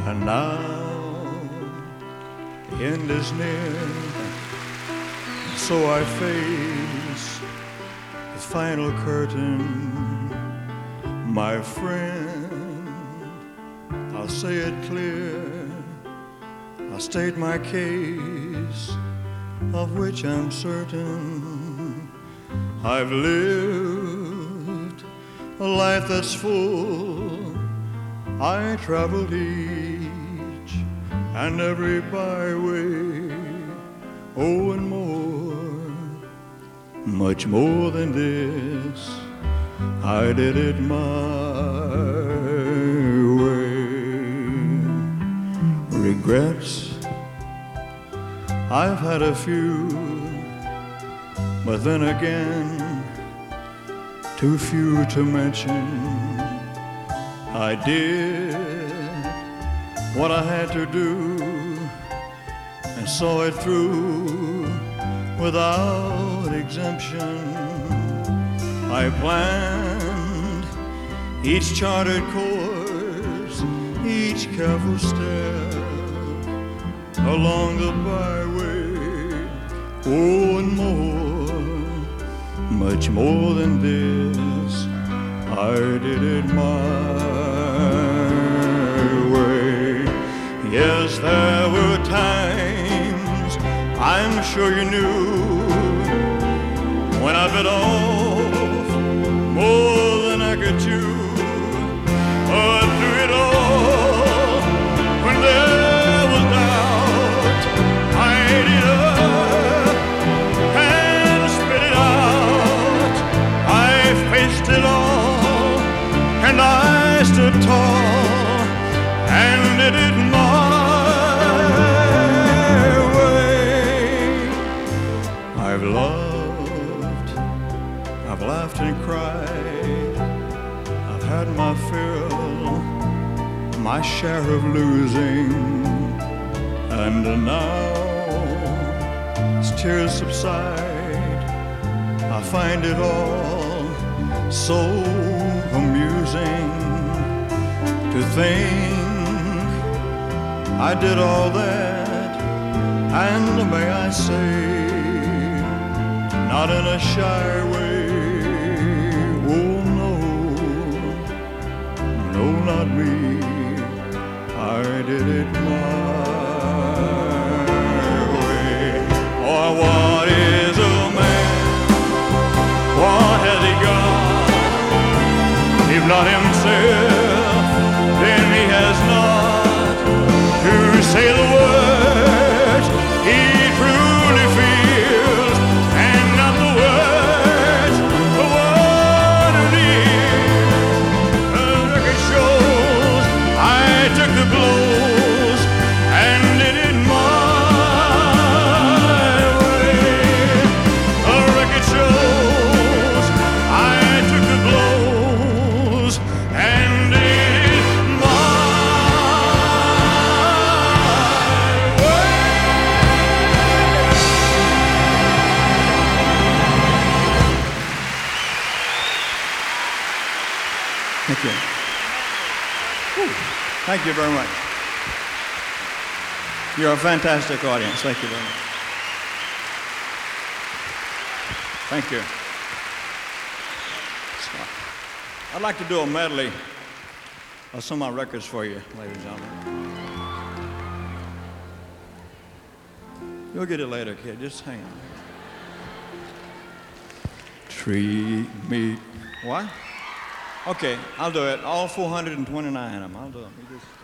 And now the end is near, so I face the final curtain. My friend, I'll say it clear, I'll state my case, of which I'm certain. I've lived a life that's full. I traveled each and every byway, oh, and more, much more than this. I did it my way. Regrets, I've had a few, but then again, too few to mention. I did what I had to do and saw it through without exemption. I planned each charted course, each careful step along the byway, oh, and more, much more than this. I did it my way. Yes, there were times, I'm sure you knew, when I bit off more than I could chew. But through it all, when there was doubt, I ate it up and spit it out. I faced it all, and I stood tall and did it my way. I've loved, I've laughed and cried, I've had my fill, my share of losing, and now as tears subside, I find it all so amusing to think I did all that, and may I say, not in a shy way. Oh no, no, not me. I did it my way. Or what is a man? What has he got? If not himself, then he has not to say the words he truly feels, and not the words the one who needs. The record shows I took the blows and did it my way. The record shows I took the blows and did it my way. Thank you. Whew. Thank you very much. You're a fantastic audience. Thank you very much. Thank you. I'd like to do a medley of some of my records for you, ladies and gentlemen. You'll get it later, kid. Just hang on. Treat me. What? Okay, I'll do it. All 429 of them. I'll do them. You just...